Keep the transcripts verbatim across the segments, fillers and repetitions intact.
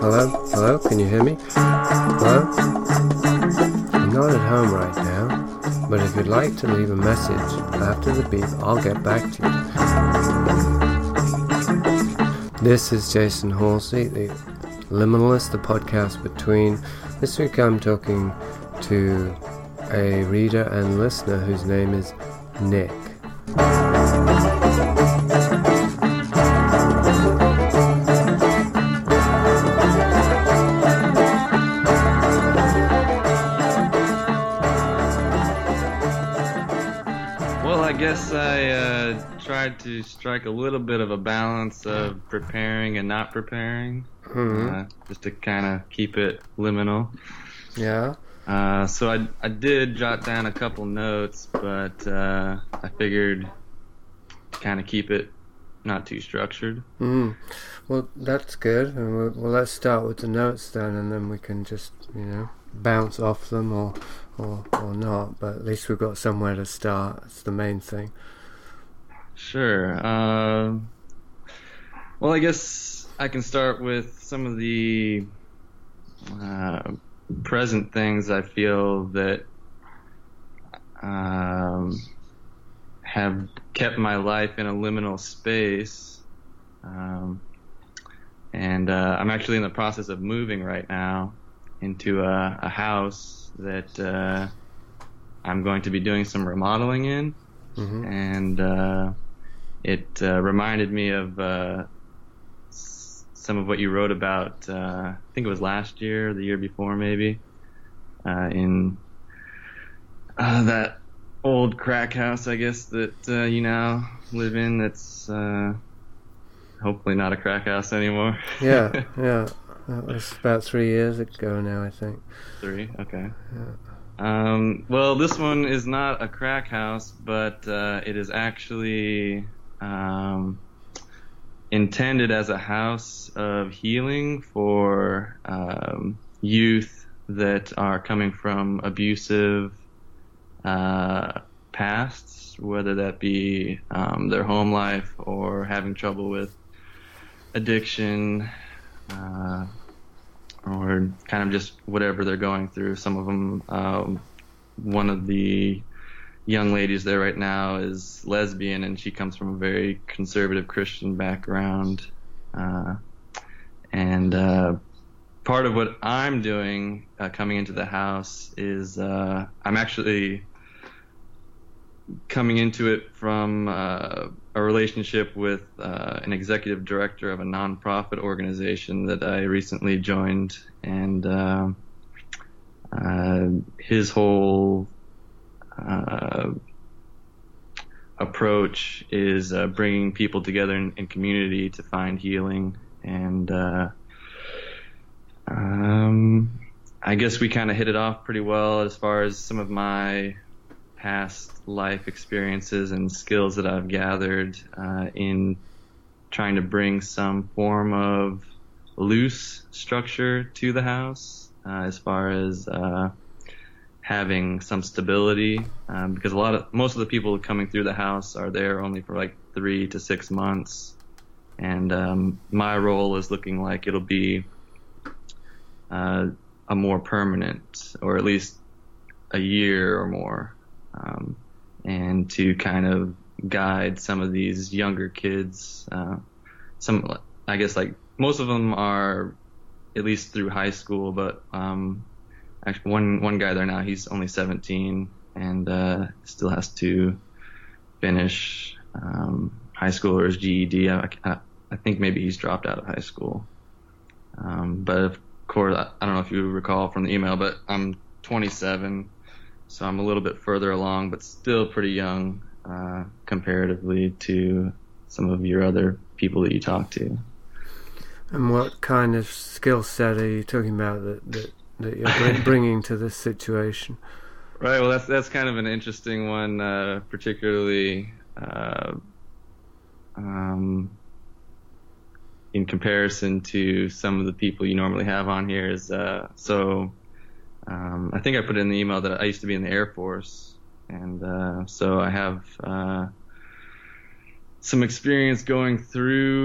Hello? Hello? Can you hear me? Hello? I'm not at home right now, but if you'd like to leave a message after the beep, I'll get back to you. This is Jason Halsey, the Liminalist, the podcast between. This week I'm talking to a reader and listener whose name is Nick. I guess I uh, tried to strike a little bit of a balance of preparing and not preparing, mm-hmm. uh, just to kind of keep it liminal. Yeah. Uh, so I I did jot down a couple notes, but uh, I figured kind of keep it not too structured. Mm. Well, that's good. And we'll, well, let's start with the notes then, and then we can just, you know, bounce off them or. Or, or not, but at least we've got somewhere to start. That's the main thing. Sure. Uh, well, I guess I can start with some of the uh, present things I feel that um, have kept my life in a liminal space. Um, and uh, I'm actually in the process of moving right now into a, a house that uh, I'm going to be doing some remodeling in, mm-hmm. and uh, it uh, reminded me of uh, s- some of what you wrote about, uh, I think it was last year or the year before maybe, uh, in uh, that old crack house, I guess, that uh, you now live in, that's uh, hopefully not a crack house anymore. Yeah, yeah. That was about three years ago now, I think. Three? Okay. Yeah. Um, well, this one is not a crack house, but uh, it is actually um, intended as a house of healing for um, youth that are coming from abusive uh, pasts, whether that be um, their home life or having trouble with addiction, Uh, or kind of just whatever they're going through. Some of them, um, one of the young ladies there right now is lesbian, and she comes from a very conservative Christian background. Uh, and uh, part of what I'm doing uh, coming into the house is uh, I'm actually coming into it from uh, a relationship with uh, an executive director of a nonprofit organization that I recently joined, and uh, uh, his whole uh, approach is uh, bringing people together in, in community to find healing, and uh, um, I guess we kind of hit it off pretty well as far as some of my past life experiences and skills that I've gathered uh, in trying to bring some form of loose structure to the house, uh, as far as uh, having some stability, um, because a lot of most of the people coming through the house are there only for like three to six months, and um, my role is looking like it'll be uh, a more permanent, or at least a year or more. Um, and to kind of guide some of these younger kids, uh, some, I guess like most of them are at least through high school, but um, actually one, one guy there now, he's only seventeen and uh, still has to finish um, high school or his G E D. I, I, I think maybe he's dropped out of high school. Um, but of course, I, I don't know if you recall from the email, but I'm twenty-seven. So I'm a little bit further along, but still pretty young uh, comparatively to some of your other people that you talk to. And what kind of skill set are you talking about that, that, that you're bringing to this situation? Right, well, that's that's kind of an interesting one, uh, particularly uh, um, in comparison to some of the people you normally have on here. Is uh, so... Um, I think I put in the email that I used to be in the Air Force, and uh, so I have uh, some experience going through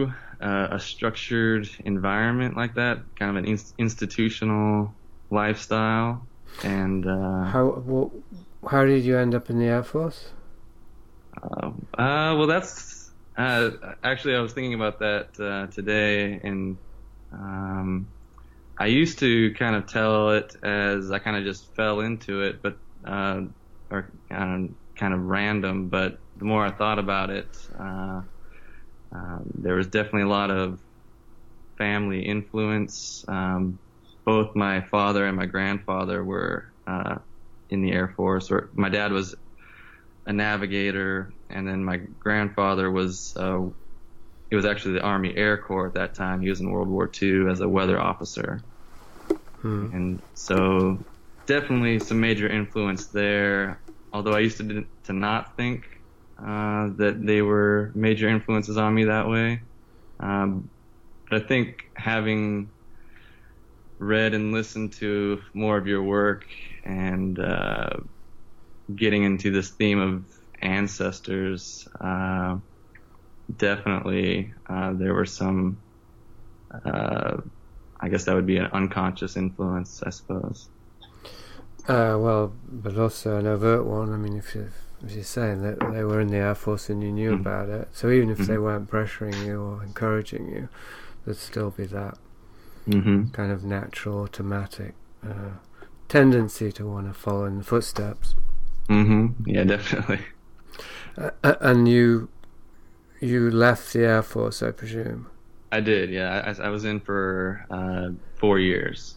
uh, a structured environment like that, kind of an in- institutional lifestyle. And uh, how well, how did you end up in the Air Force? Uh, uh, well, that's uh, actually I was thinking about that uh, today, and um, I used to kind of tell it as I kind of just fell into it, but uh, or um, kind of random. But the more I thought about it, uh, uh, there was definitely a lot of family influence. Um, both my father and my grandfather were uh, in the Air Force. Or my dad was a navigator, and then my grandfather was uh, he was actually the Army Air Corps at that time. He was in World War Two as a weather officer. Hmm. And so definitely some major influence there, although I used to to not think uh, that they were major influences on me that way. Um, but I think having read and listened to more of your work and uh, getting into this theme of ancestors, uh, definitely uh, there were some, uh, I guess that would be an unconscious influence, I suppose. Uh, well, but also an overt one. I mean, if, you, if you're saying that they were in the Air Force and you knew mm-hmm. about it, so even if mm-hmm. they weren't pressuring you or encouraging you, there'd still be that mm-hmm. kind of natural, automatic uh, tendency to want to follow in the footsteps. Mm-hmm. Yeah, definitely. Uh, and you you left the Air Force, I presume? I did, yeah. I, I was in for uh, four years.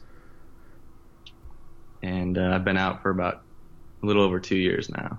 And uh, I've been out for about a little over two years now.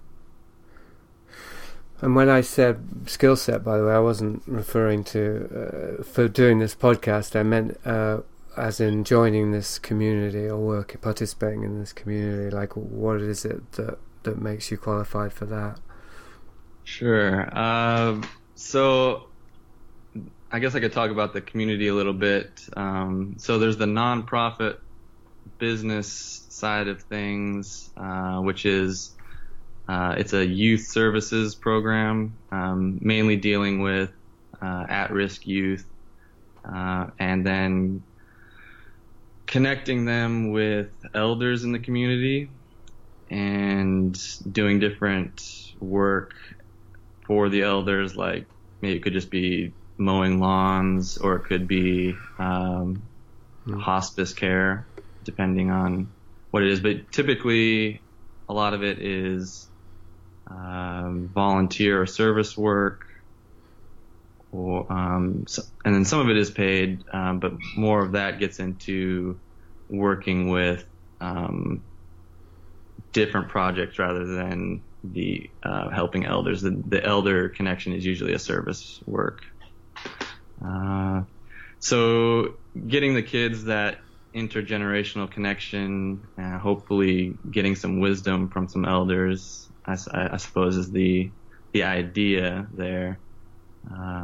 And when I said skill set, by the way, I wasn't referring to, uh, for doing this podcast, I meant uh, as in joining this community or working, participating in this community. Like, what is it that, that makes you qualified for that? Sure. Uh, so I guess I could talk about the community a little bit. Um, so there's the nonprofit business side of things, uh, which is uh, it's a youth services program, um, mainly dealing with uh, at-risk youth, uh, and then connecting them with elders in the community and doing different work for the elders, like maybe it could just be mowing lawns, or it could be um, mm. hospice care, depending on what it is. But typically, a lot of it is um, volunteer or service work, or um, so, and then some of it is paid, um, but more of that gets into working with um, different projects rather than the uh, helping elders. The, the elder connection is usually a service work. Uh, so getting the kids that intergenerational connection, uh, hopefully getting some wisdom from some elders, I, I suppose is the the idea there. Uh,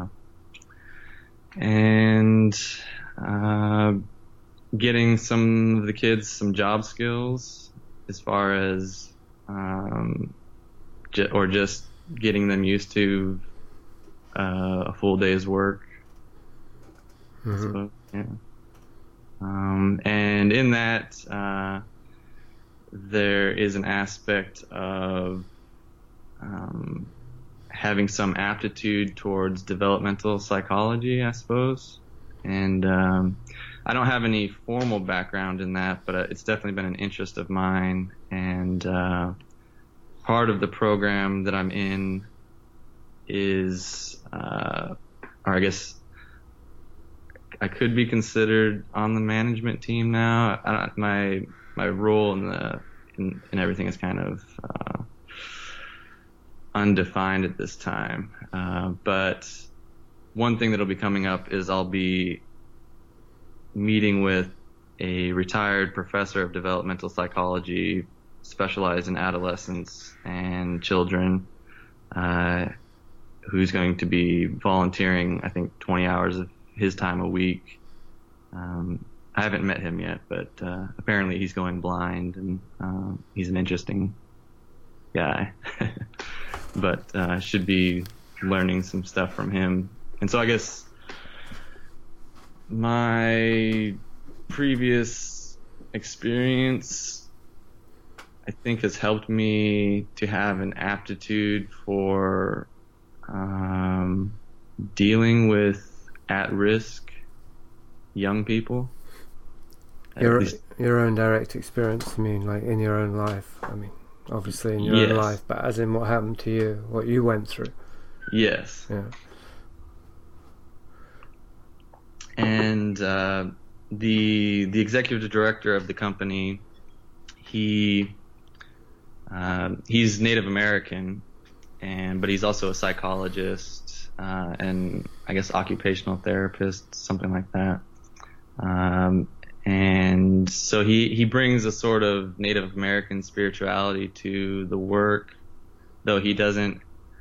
and uh, getting some of the kids some job skills as far as um, j- or just getting them used to uh, a full day's work. Mm-hmm. I suppose, yeah. Um, and in that, uh, there is an aspect of um, having some aptitude towards developmental psychology, I suppose. And um, I don't have any formal background in that, but it's definitely been an interest of mine. And uh, part of the program that I'm in is, uh, or I guess I could be considered on the management team now. I don't, my my role in the in, in everything is kind of uh, undefined at this time. Uh, but one thing that'll be coming up is I'll be meeting with a retired professor of developmental psychology, specialized in adolescents and children, uh, who's going to be volunteering, I think, twenty hours of his time a week. Um, I haven't met him yet, but uh, apparently he's going blind, and uh, he's an interesting guy. But uh, should be learning some stuff from him. And so I guess my previous experience, I think, has helped me to have an aptitude for um, dealing with at-risk young people. Your your own direct experience, I mean, like in your own life. I mean, obviously in your yes. own life, but as in what happened to you, what you went through. Yes. Yeah. And uh, the the executive director of the company, he uh, he's Native American, and but he's also a psychologist uh, and I guess occupational therapist, something like that. Um, and so he he brings a sort of Native American spirituality to the work, though he doesn't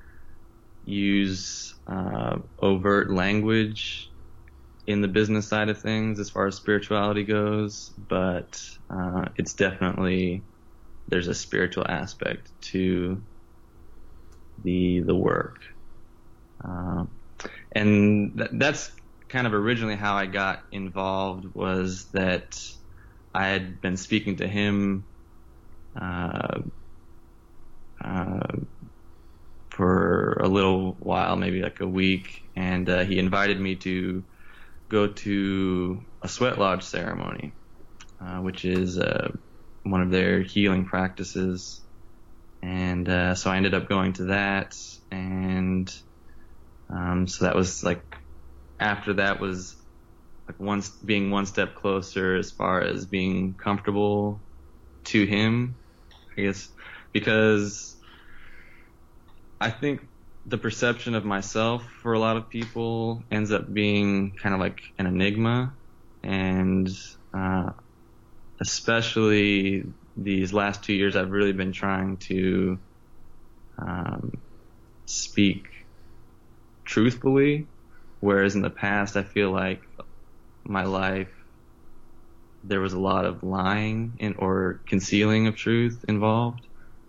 use uh, overt language in the business side of things as far as spirituality goes, but uh, it's definitely, there's a spiritual aspect to the the work. Uh, and th- that's kind of originally how I got involved, was that I had been speaking to him uh, uh, for a little while, maybe like a week, and uh, he invited me to go to a sweat lodge ceremony, uh, which is uh, one of their healing practices. And uh, so I ended up going to that, and um, so that was like, after that was like one, being one step closer as far as being comfortable to him, I guess, because I think the perception of myself for a lot of people ends up being kind of like an enigma, and uh, especially these last two years, I've really been trying to um, speak truthfully, whereas in the past I feel like my life there was a lot of lying and or concealing of truth involved.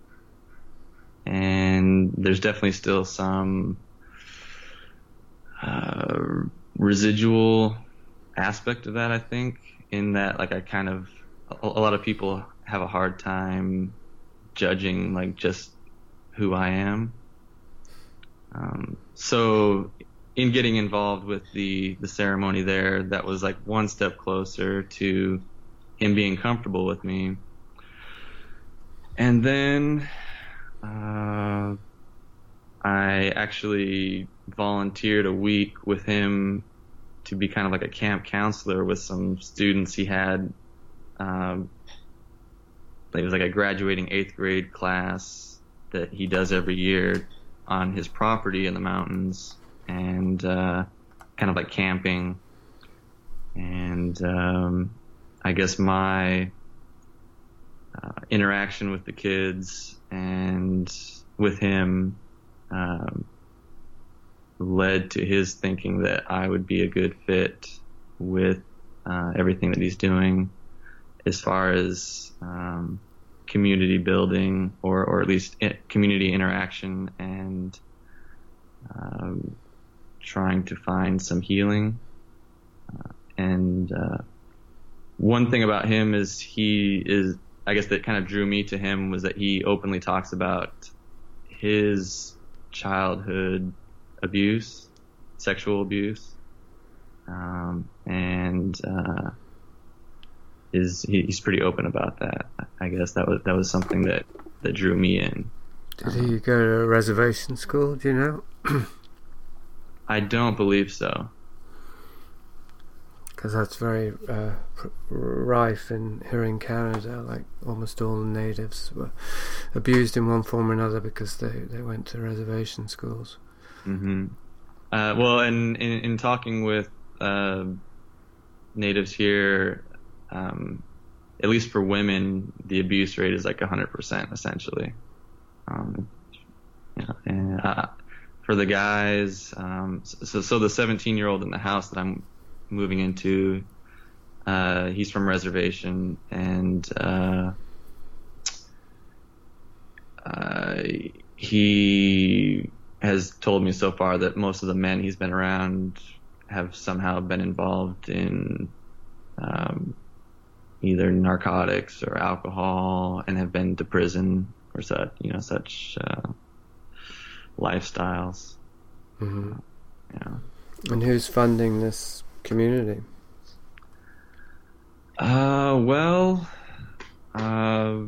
And there's definitely still some uh, residual aspect of that, I think, in that, like, I kind of, a, a lot of people have a hard time judging, like, just who I am. Um, so in getting involved with the, the ceremony there, that was like one step closer to him being comfortable with me. And then Uh, I actually volunteered a week with him to be kind of like a camp counselor with some students he had. Um, it was like a graduating eighth grade class that he does every year on his property in the mountains, and uh, kind of like camping. And um, I guess my uh, interaction with the kids and with him um, led to his thinking that I would be a good fit with uh, everything that he's doing as far as um, community building, or, or at least I- community interaction, and um, trying to find some healing. Uh, and uh, one thing about him is he is, I guess that kind of drew me to him, was that he openly talks about his childhood abuse, sexual abuse, um, and uh, is he, he's pretty open about that. I guess that was that was something that, that drew me in. Did he go to a reservation school? Do you know? I don't believe so. Because that's very uh, pr- rife in here in Canada. Like almost all the natives were abused in one form or another because they, they went to reservation schools. Mm-hmm. Uh, well, and in, in talking with uh, natives here, um, at least for women, the abuse rate is like one hundred percent essentially. Um, yeah, and uh, for the guys, um, so so the seventeen-year-old in the house that I'm moving into, uh, he's from reservation, and uh, uh, he has told me so far that most of the men he's been around have somehow been involved in um, either narcotics or alcohol and have been to prison for such, you know, such uh, lifestyles. Mm-hmm. Yeah. And who's funding this community? Uh, well, uh,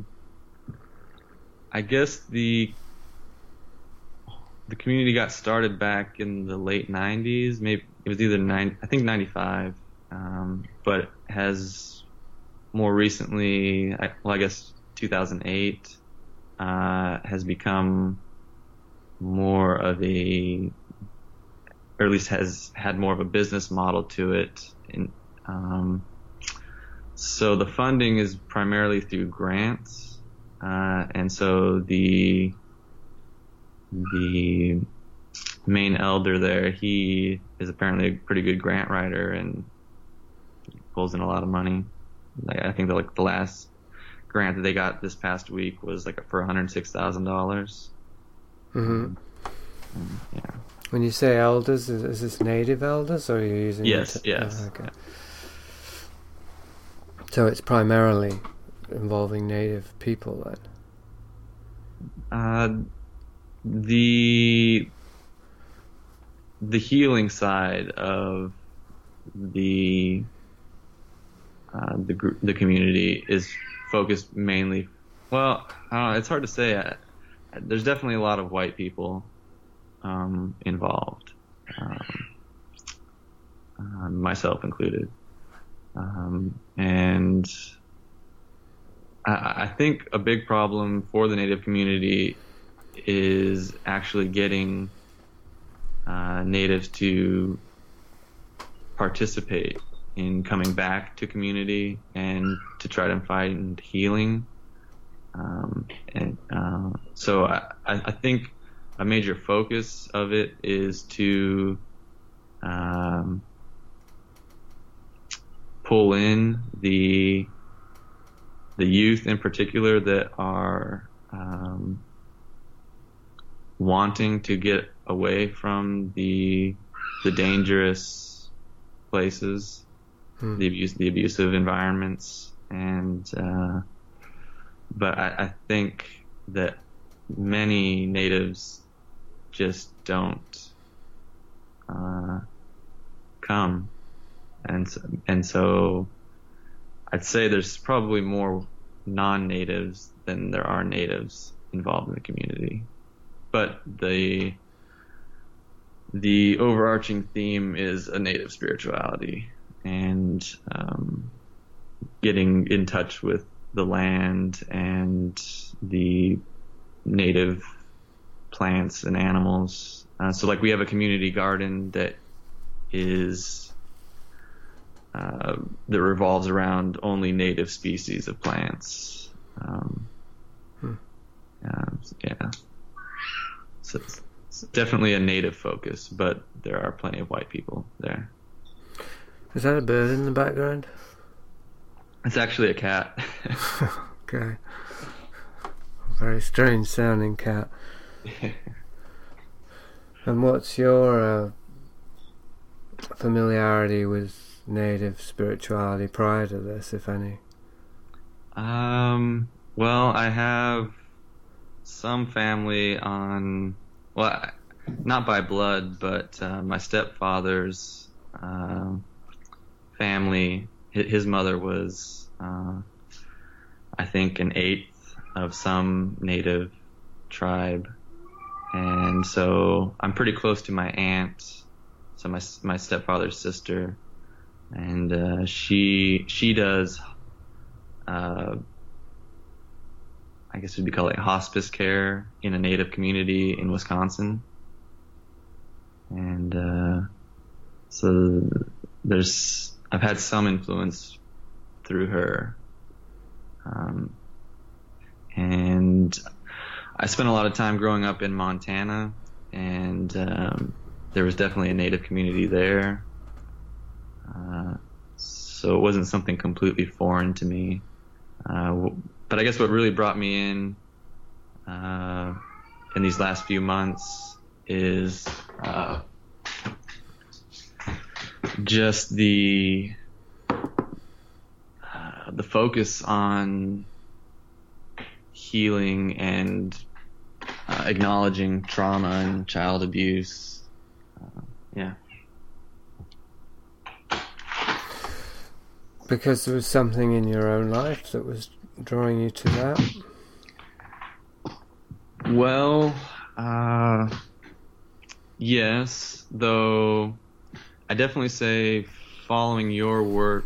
I guess the the community got started back in the late nineties. Maybe it was either nine, I think ninety-five, um, but has more recently, I, well, I guess two thousand eight, uh, has become more of a, or at least has had more of a business model to it. In, um, so the funding is primarily through grants, uh, and so the the main elder there, he is apparently a pretty good grant writer and pulls in a lot of money. Like, I think that like the last grant that they got this past week was like for one hundred six thousand dollars. Mm-hmm. Um, yeah. When you say elders, is, is this native elders, or are you using? Yes. T- yes. oh, okay. So it's primarily involving native people then. Uh, the the healing side of the uh, the group, the community is focused mainly. Well, I don't know, it's hard to say. Uh, there's definitely a lot of white people um, involved, um, uh, myself included, um, and I, I think a big problem for the Native community is actually getting uh, natives to participate in coming back to community and to try to find healing. Um, and uh, so I, I think a major focus of it is to um, pull in the the youth in particular that are um, wanting to get away from the the dangerous places, hmm. the abuse, the abusive environments, and uh, but I, I think that many natives just don't uh, come, and so, and so I'd say there's probably more non-natives than there are natives involved in the community. But the the overarching theme is a native spirituality and um, getting in touch with the land and the native plants and animals. Uh, so like we have a community garden that is uh, that revolves around only native species of plants. Um, hmm. uh, yeah. So it's, it's definitely a native focus, but there are plenty of white people there. Is that a bird in the background? It's actually a cat. Okay. Very strange sounding cat. And what's your uh, familiarity with native spirituality prior to this, if any? Um. Well, I have some family on, well, not by blood, but uh, my stepfather's uh, family. His mother was, uh, I think, an eighth of some native tribe, and so I'm pretty close to my aunt, so my my stepfather's sister, and uh, she she does. Uh, I guess it'd be called like hospice care in a native community in Wisconsin. And uh, so there's, I've had some influence through her. Um, and I spent a lot of time growing up in Montana, and um, there was definitely a native community there. Uh, so it wasn't something completely foreign to me. Uh, But I guess what really brought me in uh, in these last few months is uh, just the uh, the focus on healing and uh, acknowledging trauma and child abuse. Uh, yeah. Because there was something in your own life that was drawing you to that? Well, uh, yes, though I definitely say following your work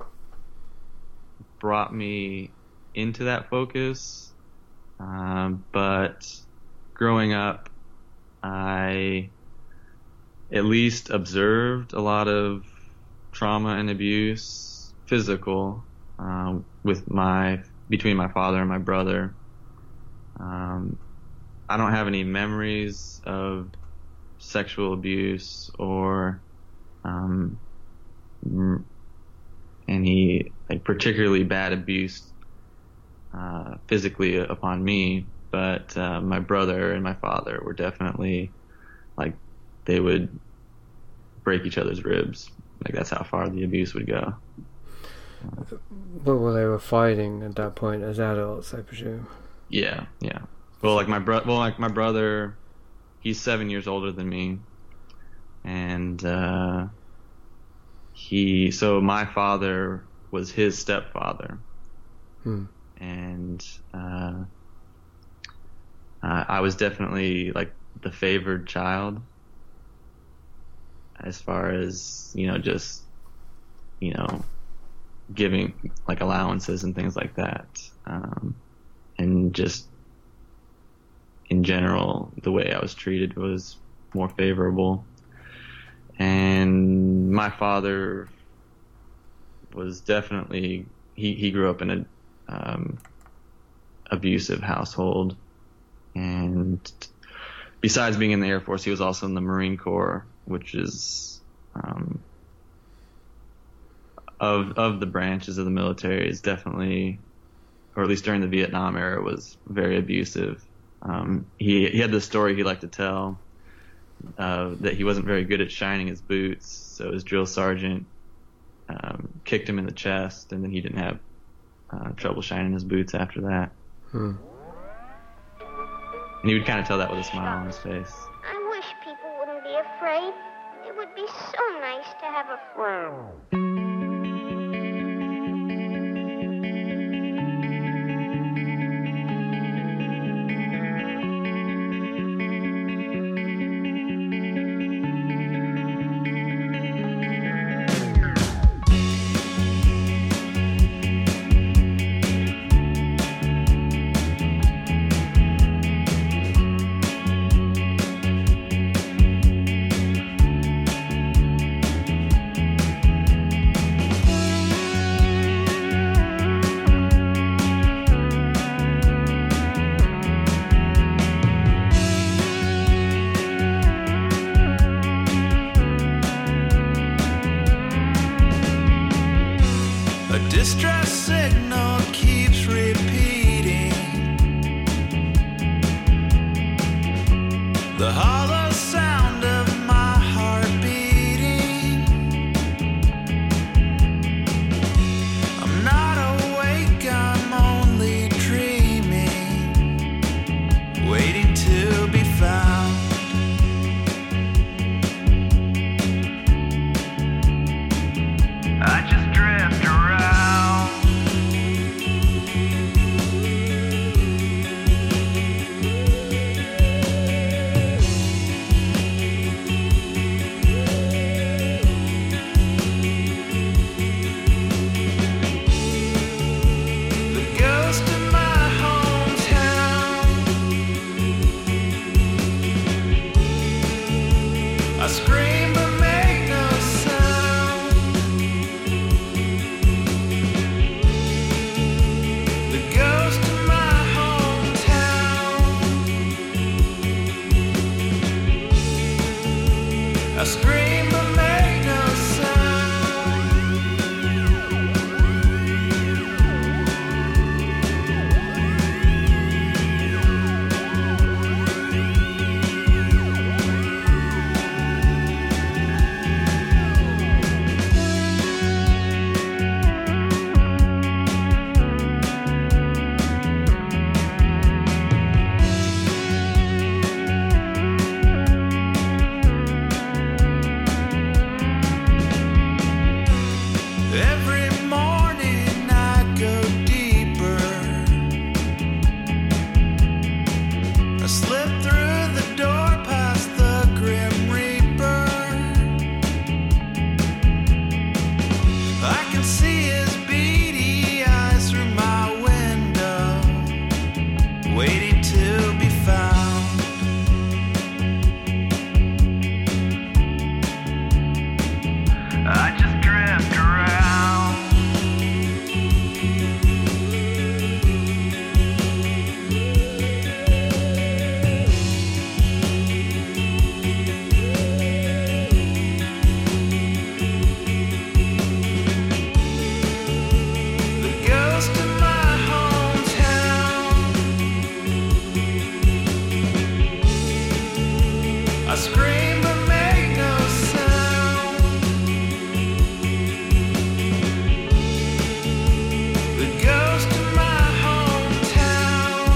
brought me into that focus. Um, but growing up, I at least observed a lot of trauma and abuse, physical, um, with my between my father and my brother. Um, I don't have any memories of sexual abuse or um, any like particularly bad abuse uh, physically upon me, but uh, my brother and my father were definitely like they would break each other's ribs. Like that's how far the abuse would go. But well, they were fighting at that point as adults, I presume. Yeah, yeah. Well, like my bro, well, like my brother, he's seven years older than me, and uh, he. So my father was his stepfather, hmm. and uh, uh, I was definitely like the favored child, as far as you know, just you know. giving like allowances and things like that, um, and just in general the way I was treated was more favorable. And my father was definitely he, he grew up in a um, abusive household, and besides being in the Air Force, he was also in the Marine Corps, which is um, Of of the branches of the military is definitely, or at least during the Vietnam era, was very abusive. Um, he he had this story he liked to tell uh, that he wasn't very good at shining his boots, so his drill sergeant um, kicked him in the chest, and then he didn't have uh, trouble shining his boots after that. Hmm. And he would kind of tell that with a smile on his face. I wish people wouldn't be afraid. It would be so nice to have a friend. Distress signal keeps repeating. The hollow sound of my heart beating. I'm not awake, I'm only dreaming, waiting to be found. I just drift around. I scream but make no sound. The ghost of my hometown. I scream but make no I scream but make no sound. The ghost of my hometown.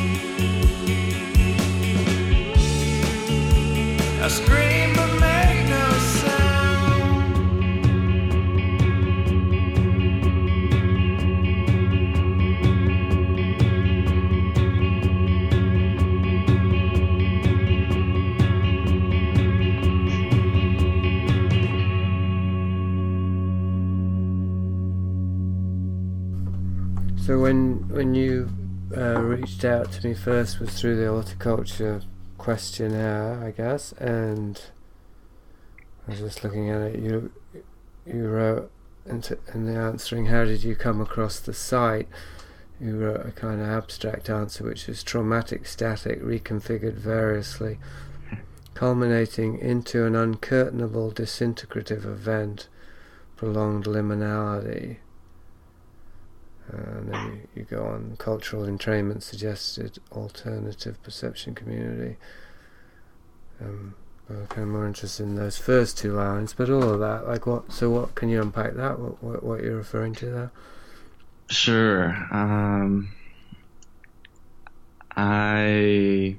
I scream but make no sound. So when when you uh, reached out to me first was through the horticulture questionnaire, I guess, and I was just looking at it. You you wrote into, in the answering, how did you come across the site? You wrote a kind of abstract answer, which was traumatic static reconfigured variously, culminating into an uncurtainable disintegrative event, prolonged liminality. Uh, and then you, you go on, cultural entrainment suggested alternative perception community. Um, I'm kind of more interested in those first two lines, but all of that, like what, so what, can you unpack that, what, what, what you're referring to there? Sure. Um, I,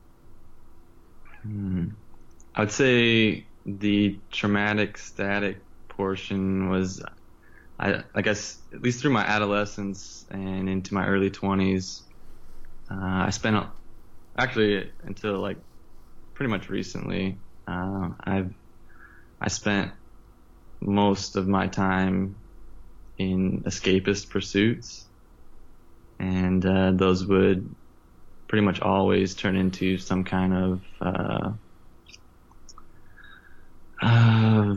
hmm, I would say the traumatic static portion was, I, I guess, at least through my adolescence and into my early twenties, uh, I spent, actually until like pretty much recently, uh, I've, I spent most of my time in escapist pursuits, and uh, those would pretty much always turn into some kind of uh, uh,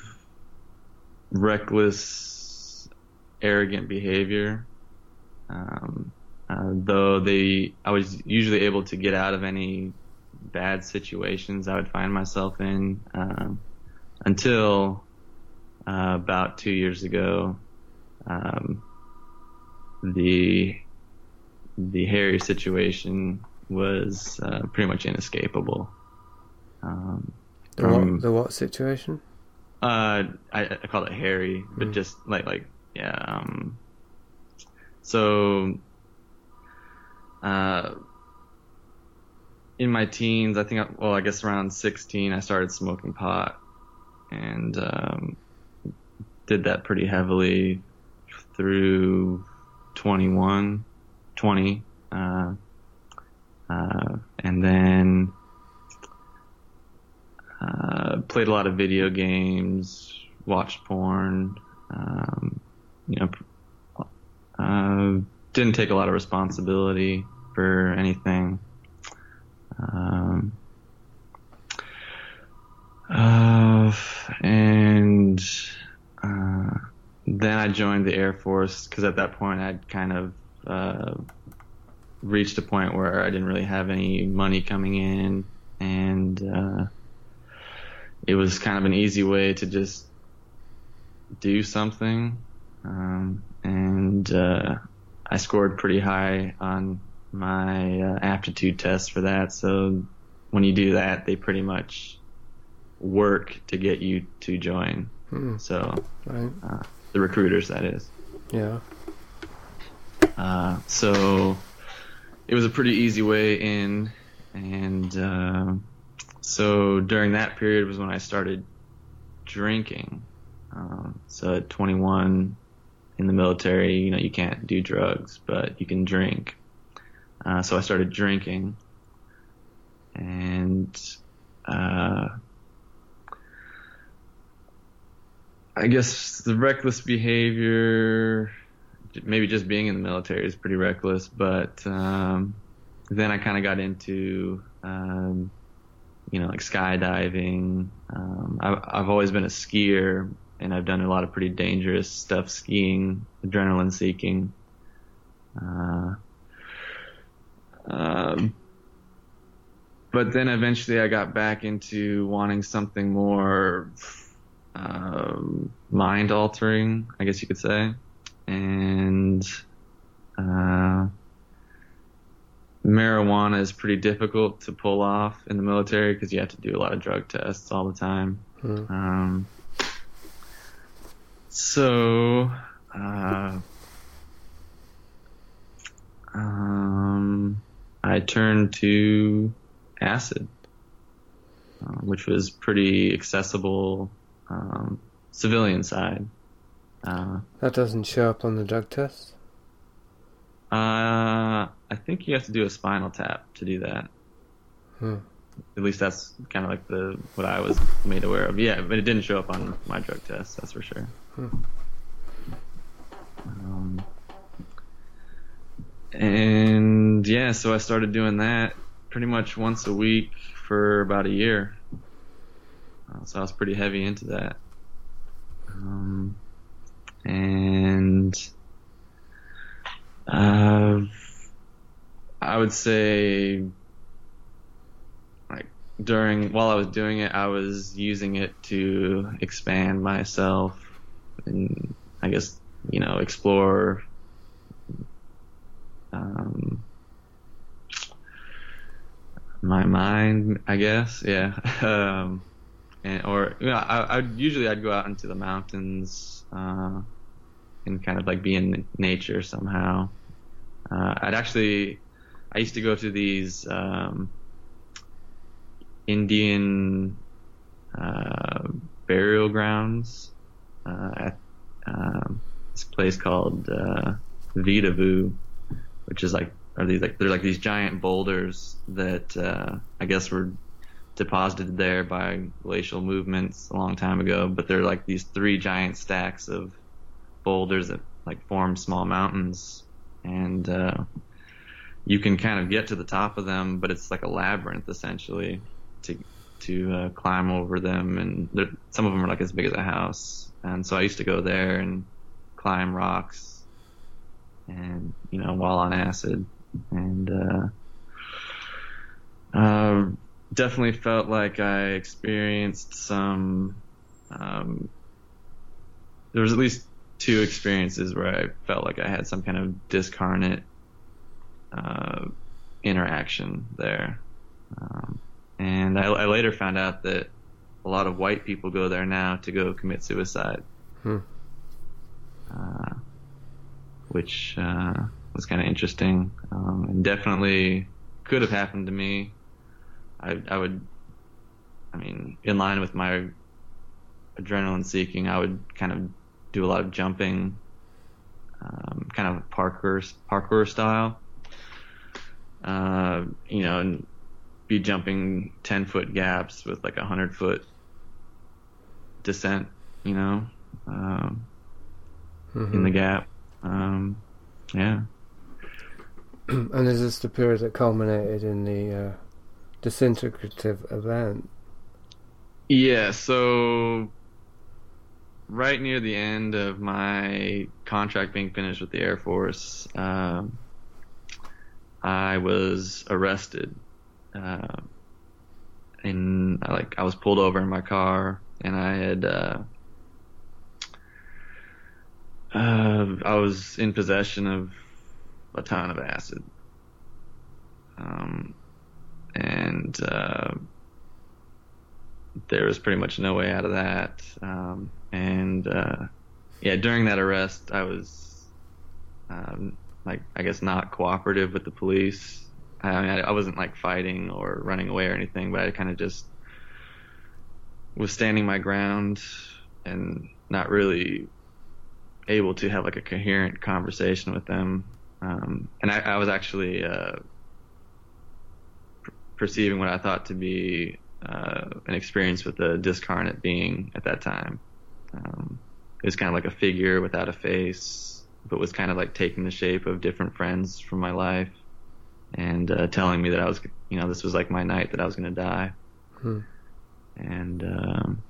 reckless, arrogant behavior. Um, uh, though they, I was usually able to get out of any bad situations I would find myself in, um, until uh, about two years ago. Um, the the Harry situation was uh, pretty much inescapable. Um, The from, what, the what situation? Uh, I, I call it Harry, but Mm. just like like yeah. Um, so, uh, in my teens, I think, I, well, I guess around sixteen, I started smoking pot, and um, did that pretty heavily through twenty-one, twenty, uh, uh, and then uh, played a lot of video games, watched porn, um, you know, uh, didn't take a lot of responsibility for anything. Um, uh, and uh, then I joined the Air Force because at that point I'd kind of uh, reached a point where I didn't really have any money coming in, and uh, it was kind of an easy way to just do something. Um, and uh, I scored pretty high on my uh, aptitude test for that. So when you do that, they pretty much work to get you to join. Hmm. So Right. uh, the recruiters, that is. Yeah. Uh, so it was a pretty easy way in, and uh, so during that period was when I started drinking. Um, so at twenty-one in the military, you know, you can't do drugs, but you can drink. Uh, so I started drinking, and uh, I guess the reckless behavior, maybe just being in the military is pretty reckless, but um, then I kind of got into, um, you know, like skydiving. Um, I've, I've always been a skier, and I've done a lot of pretty dangerous stuff skiing, adrenaline seeking. Uh, um, but then eventually I got back into wanting something more um, mind altering, I guess you could say. And uh, marijuana is pretty difficult to pull off in the military because you have to do a lot of drug tests all the time. Hmm. Um, so, uh, um, I turned to acid, uh, which was pretty accessible, um, civilian side. Uh, that doesn't show up on the drug test? Uh, I think you have to do a spinal tap to do that. Hmm. At least that's kind of like the what I was made aware of. Yeah, but it didn't show up on my drug test, that's for sure. Hmm. Um, and yeah, so I started doing that pretty much once a week for about a year. Uh, so I was pretty heavy into that. Um, and uh, I would say, like, during while I was doing it, I was using it to expand myself and, I guess, you know, explore um, my mind, I guess, yeah. um, and or you know, I, I'd usually I'd go out into the mountains uh, and kind of like be in nature somehow. Uh, I'd actually I used to go to these um, Indian uh, burial grounds uh, at um, this place called uh, Vidavoo, which is like are these like they're like these giant boulders that uh, I guess were deposited there by glacial movements a long time ago, but they're like these three giant stacks of boulders that like form small mountains, and uh, you can kind of get to the top of them, but it's like a labyrinth essentially to to uh, climb over them, and some of them are like as big as a house. And so I used to go there and climb rocks, and you know, while on acid, and uh, uh, definitely felt like I experienced some. Um, there was at least two experiences where I felt like I had some kind of discarnate uh, interaction there, um, and I, I later found out that a lot of white people go there now to go commit suicide, hmm. uh, which uh, was kind of interesting, um, and definitely could have happened to me. I, I would, I mean, in line with my adrenaline seeking, I would kind of do a lot of jumping, um, kind of parkour parkour style, uh, you know, and be jumping ten foot gaps with like a hundred foot descent, you know, um, mm-hmm. in the gap. Um, yeah. And is this the period that culminated in the uh, disintegrative event? Yeah, so right near the end of my contract being finished with the Air Force, um, I was arrested. Uh, and I, like I was pulled over in my car, and I had uh, uh, I was in possession of a ton of acid, um, and uh, there was pretty much no way out of that. Um, and uh, yeah, during that arrest, I was um, like I guess not cooperative with the police. I mean, I, I wasn't like fighting or running away or anything, but I kind of just was standing my ground and not really able to have like a coherent conversation with them. Um, and I, I was actually uh, per- perceiving what I thought to be uh, an experience with a discarnate being at that time. Um, it was kind of like a figure without a face, but was kind of like taking the shape of different friends from my life, and uh, telling me that I was, you know, this was like my night, that I was going to die. Hmm. And um,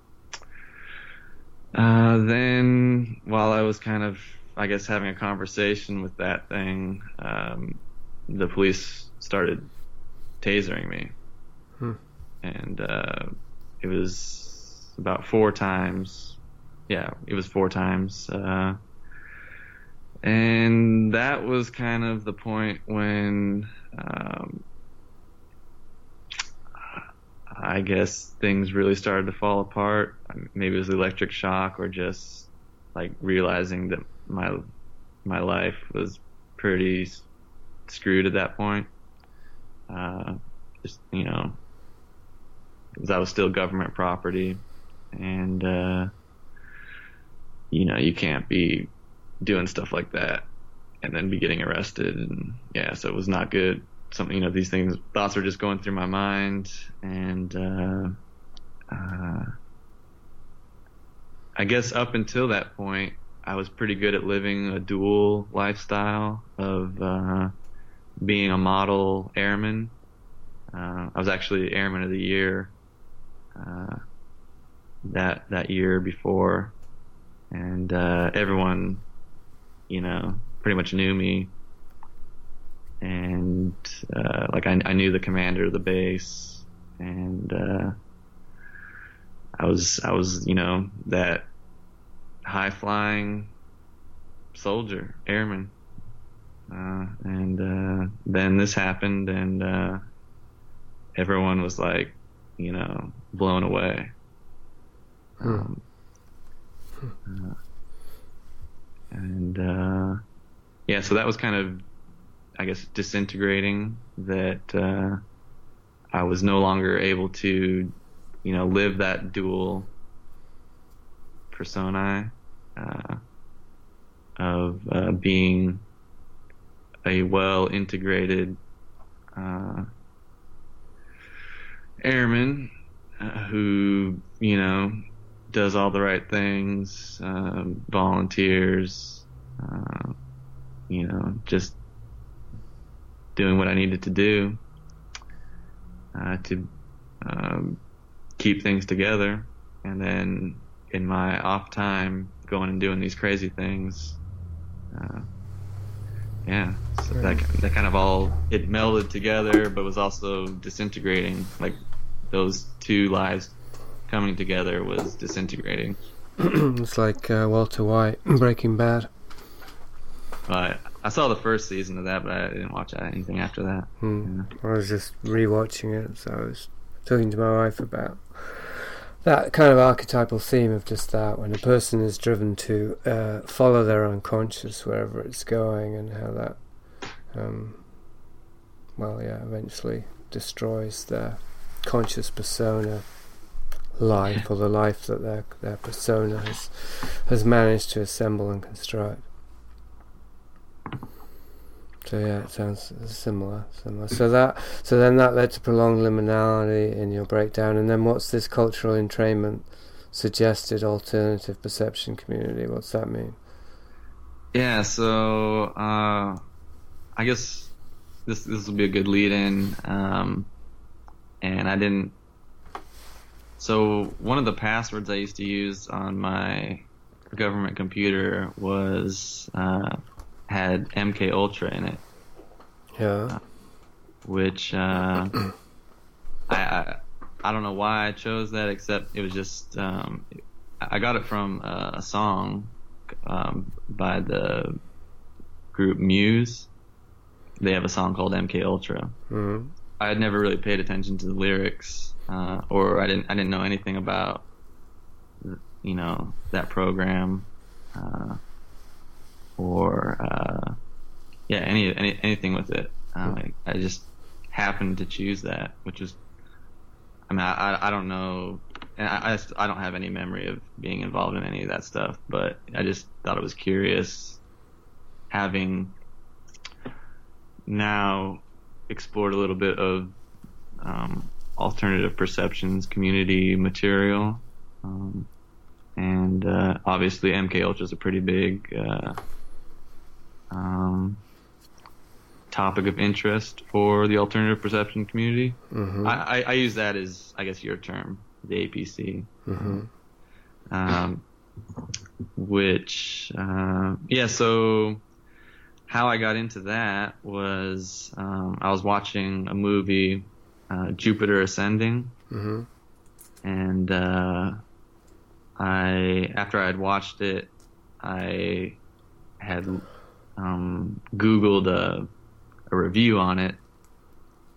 uh, then while I was kind of, I guess, having a conversation with that thing, um, the police started tasering me. Hmm. And uh, it was about four times. Yeah, it was four times. Uh, and that was kind of the point when um, I guess things really started to fall apart. Maybe it was electric shock, or just like realizing that my my life was pretty screwed at that point. Uh, just, you know, because I was still government property, and uh, you know, you can't be doing stuff like that and then be getting arrested, and yeah, so it was not good. Some, you know, these things, thoughts were just going through my mind, and uh, uh, I guess up until that point, I was pretty good at living a dual lifestyle of uh, being a model airman. Uh, I was actually Airman of the Year uh, that that year before, and uh, everyone, you know, pretty much knew me. And uh, like I, I knew the commander of the base, and uh, I was I was you know that high flying soldier, airman, uh, and uh, then this happened, and uh, everyone was like, you know, blown away. Hmm. Um, uh, and uh, yeah, so that was kind of, I guess, disintegrating, that uh, I was no longer able to, you know, live that dual personae uh, of uh, being a well-integrated uh, airman uh, who, you know, does all the right things, um, volunteers, uh, you know, just doing what I needed to do uh, to um, keep things together, and then in my off time going and doing these crazy things. Uh, yeah, so that that kind of all, it melded together, but was also disintegrating. Like those two lives coming together was disintegrating. It's like uh, Walter White, Breaking Bad. But I saw the first season of that, but I didn't watch anything after that. Hmm. Yeah. I was just rewatching it, so I was talking to my wife about that kind of archetypal theme of just that, when a person is driven to uh, follow their unconscious wherever it's going, and how that, um, well, yeah, eventually destroys their conscious persona life, or the life that their their persona has has managed to assemble and construct. So yeah, it sounds similar, similar. So that, so then that led to prolonged liminality in your breakdown, and then what's this cultural entrainment, suggested alternative perception community? What's that mean? Yeah, so uh, I guess this this will be a good lead-in, um, and I didn't. So one of the passwords I used to use on my government computer was. Uh, had M K Ultra in it. Yeah. Uh, which uh, I, I I don't know why I chose that, except it was just um, I got it from a, a song um, by the group Muse. They have a song called M K Ultra. Mm-hmm. I had never really paid attention to the lyrics, uh, or I didn't I didn't know anything about, you know, that program. Uh, or uh, yeah, any, any anything with it. Um, I, I just happened to choose that, which was, I mean, I I don't know, and I I, just, I don't have any memory of being involved in any of that stuff, but I just thought it was curious, having now explored a little bit of um, alternative perceptions community material, um, and uh, obviously M K Ultra is a pretty big uh, Um, topic of interest for the alternative perception community. Mm-hmm. I, I, I use that as, I guess, your term, the A P C. Mm-hmm. Um, which, uh, yeah, so how I got into that was um, I was watching a movie, uh, Jupiter Ascending, Mm-hmm. and uh, I, after I had watched it, I had um, Googled a, a review on it,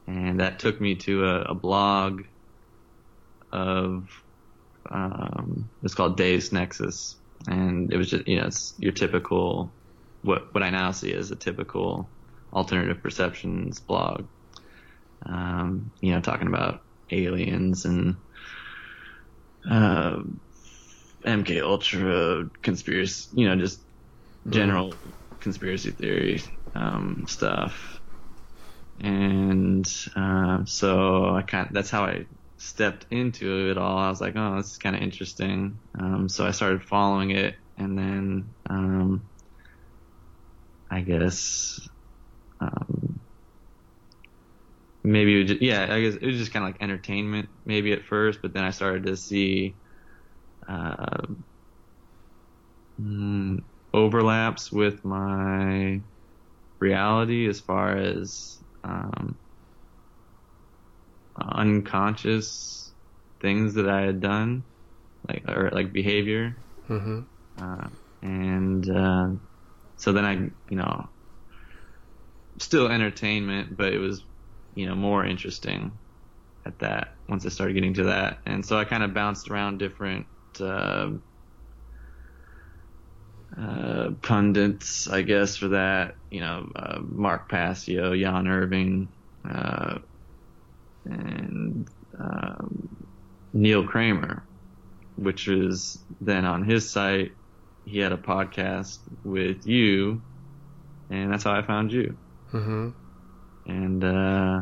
and that took me to a, a blog of um, it's called Deus Nexus, and it was just, you know, it's your typical what what I now see as a typical alternative perceptions blog. Um, you know, talking about aliens and uh, M K Ultra conspiracy, you know, just general conspiracy theory um, stuff. And uh, so I kind of, that's how I stepped into it all. I was like, oh, this is kind of interesting. Um, so I started following it, and then um, I guess um, maybe it was just, yeah, I guess it was just kind of like entertainment maybe at first, but then I started to see uh, mm, overlaps with my reality as far as um, unconscious things that I had done, like or like behavior, Mm-hmm. uh, and uh, so then I, you know, still entertainment, but it was, you know, more interesting at that once I started getting to that, and so I kind of bounced around different uh, uh, pundits, I guess, for that, you know, uh, Mark Passio, Jan Irving, uh, and um, Neil Kramer, which was then on his site. He had a podcast with you, and that's how I found you. Mm-hmm. And uh,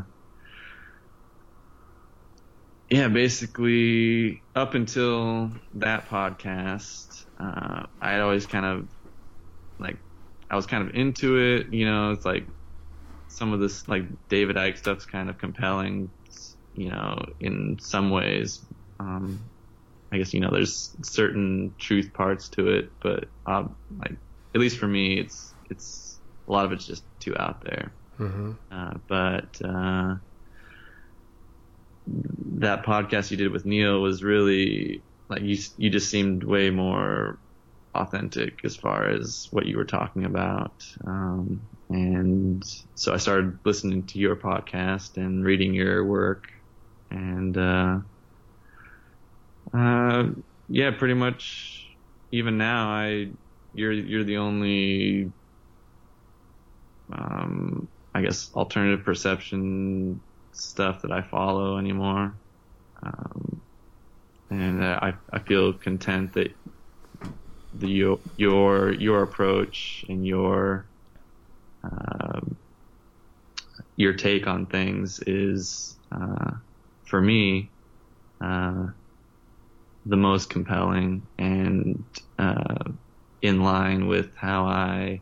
yeah, basically up until that podcast, uh, I had always kind of like, I was kind of into it, you know. It's like some of this like David Icke stuff's kind of compelling, you know, in some ways. Um, I guess, you know, there's certain truth parts to it, but uh, like, at least for me, it's it's a lot of it's just too out there. Mm-hmm. Uh, but uh, that podcast you did with Neil was really like, you you just seemed way more authentic as far as what you were talking about, um, and so I started listening to your podcast and reading your work, and uh, uh, yeah, pretty much even now I you're you're the only um, I guess alternative perception stuff that I follow anymore, um, and uh, I I feel content that the your your, your approach and your um, your take on things is uh, for me uh, the most compelling and uh, in line with how I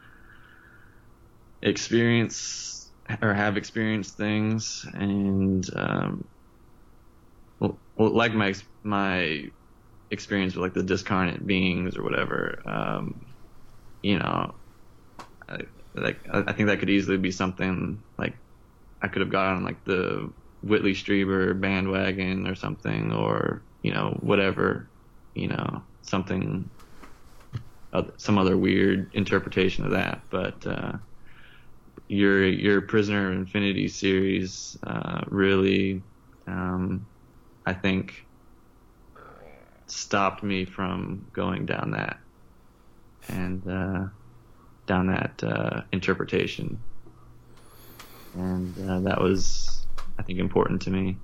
experience or have experienced things, and um, well, like my my experience with like the discarnate beings or whatever, um, you know, I, like I think that could easily be something like I could have got on like the Whitley Strieber bandwagon or something, or you know, whatever, you know, something, some other weird interpretation of that, but. Uh, Your your Prisoner of Infinity series uh, really, um, I think, stopped me from going down that and uh, down that uh, interpretation, and uh, that was, I think, important to me.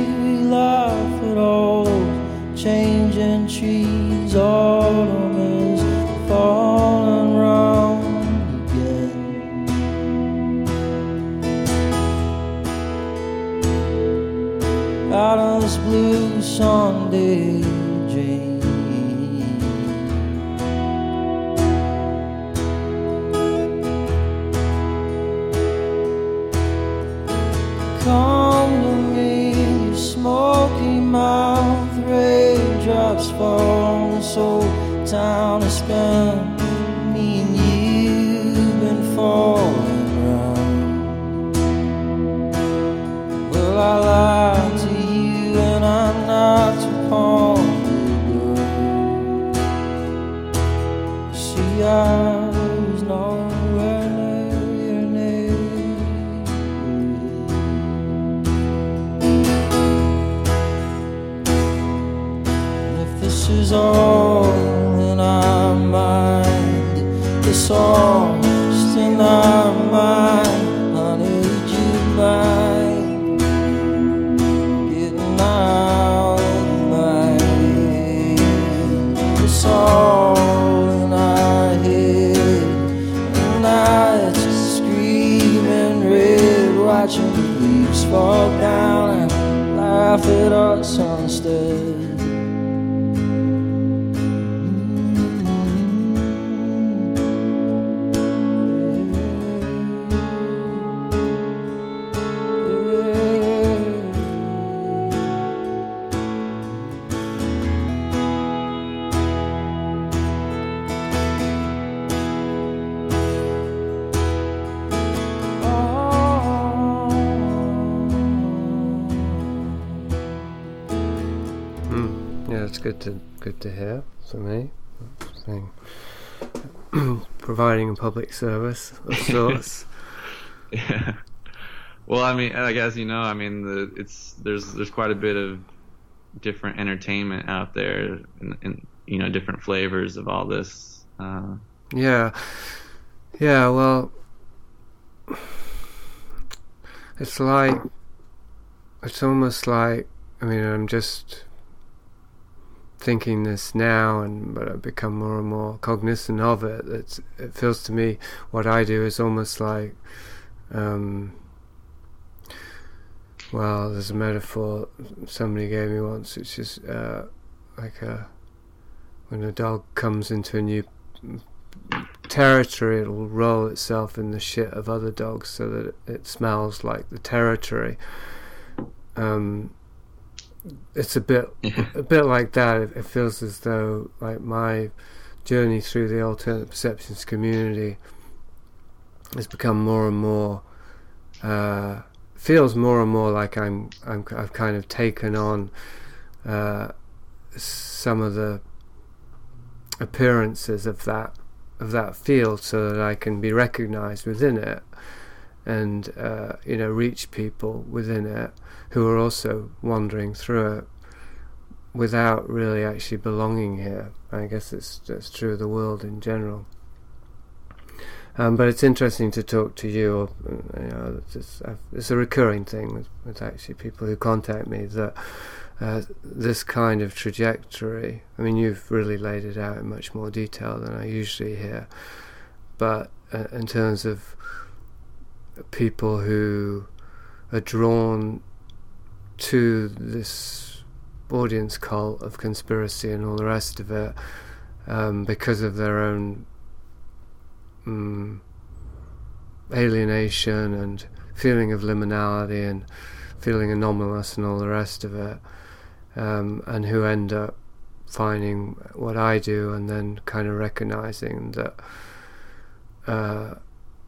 Changing trees, autumn holiday dream. Come to me, your smoky mouth, raindrops fall on this old town I spent. Me and you've been falling round. Well, I lied to you and I knocked upon the door. See, I was nowhere near your name. And if this is all, then I mind the song just in our mind. Honey, would you mind getting out of my head? It's all in our head. And nights screaming red, watching the leaves fall down and laugh at us instead. It's good to good to hear for me. Thing. Providing a public service of sorts. Yeah. Well, I mean, I guess you know, I mean, the, it's there's there's quite a bit of different entertainment out there, and, and you know, different flavors of all this. Uh, yeah, yeah. Well, it's like it's almost like I mean, I'm just thinking this now, and but I've become more and more cognizant of it. It's, it feels to me what I do is almost like, um, well, there's a metaphor somebody gave me once, which is uh, like a when a dog comes into a new territory, it'll roll itself in the shit of other dogs so that it, it smells like the territory. Um, It's a bit, Yeah. a bit like that. It, it feels as though, like, my journey through the alternate perceptions community has become more and more, uh, feels more and more like I'm, I'm, I've kind of taken on uh, some of the appearances of that, of that field, so that I can be recognised within it, and uh, you know, reach people within it who are also wandering through it without really actually belonging here. I guess it's that's true of the world in general. Um, but it's interesting to talk to you. Or, you know, it's, just, it's a recurring thing with, with actually people who contact me, that uh, this kind of trajectory. I mean, you've really laid it out in much more detail than I usually hear. But uh, in terms of people who are drawn to this audience cult of conspiracy and all the rest of it, um, because of their own um, alienation and feeling of liminality and feeling anomalous and all the rest of it, um, and who end up finding what I do and then kind of recognizing that uh,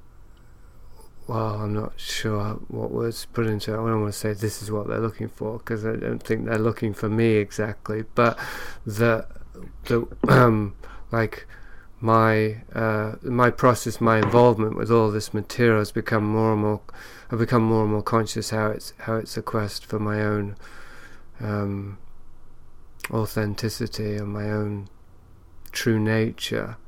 well, I'm not sure what words to put into it. I don't want to say this is what they're looking for, because I don't think they're looking for me exactly, but that, the, um, like, my uh, my process, my involvement with all this material has become more and more, I've become more and more conscious how it's, how it's a quest for my own um, authenticity and my own true nature,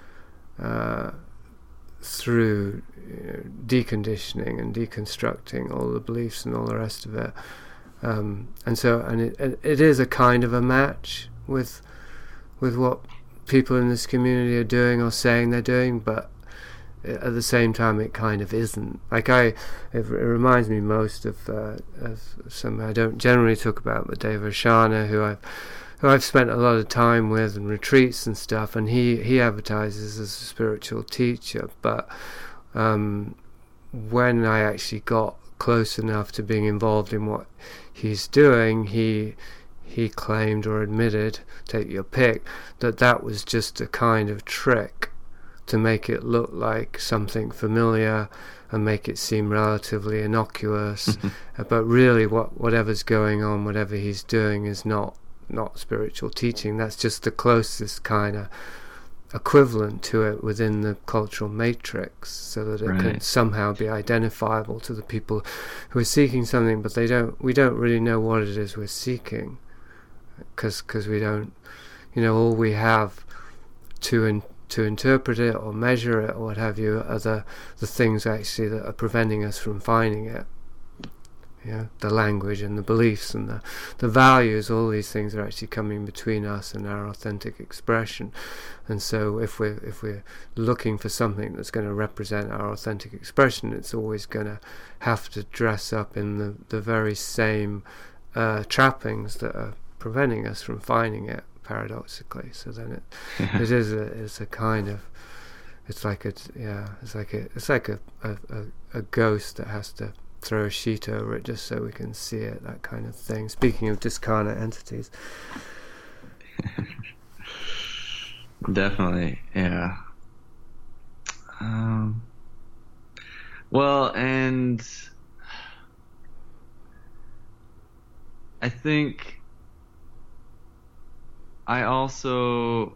uh, through you know, deconditioning and deconstructing all the beliefs and all the rest of it, um, and so and it, it is a kind of a match with with what people in this community are doing or saying they're doing, but at the same time it kind of isn't. Like I, it, it reminds me most of, uh, of some I don't generally talk about, but Dave Oshana, who I've who I've spent a lot of time with and retreats and stuff, and he, he advertises as a spiritual teacher, but um, when I actually got close enough to being involved in what he's doing, he he claimed or admitted, take your pick, that that was just a kind of trick to make it look like something familiar and make it seem relatively innocuous. uh, but really what whatever's going on, whatever he's doing, is not not spiritual teaching. That's just the closest kind of equivalent to it within the cultural matrix, so that it Right. can somehow be identifiable to the people who are seeking something, but they don't we don't really know what it is we're seeking, because because we don't, you know, all we have to in, to interpret it or measure it or what have you are the, the things actually that are preventing us from finding it. You know, the language and the beliefs and the, the values, all these things are actually coming between us and our authentic expression. And so if we're, if we're looking for something that's going to represent our authentic expression, it's always going to have to dress up in the, the very same uh, trappings that are preventing us from finding it, paradoxically. So then it it is a it's a kind of it's like a yeah it's like a it's like a, a, a, a ghost that has to throw a sheet over it just so we can see it, that kind of thing. Speaking of discarnate entities. Definitely, yeah. Um, well, and I think I also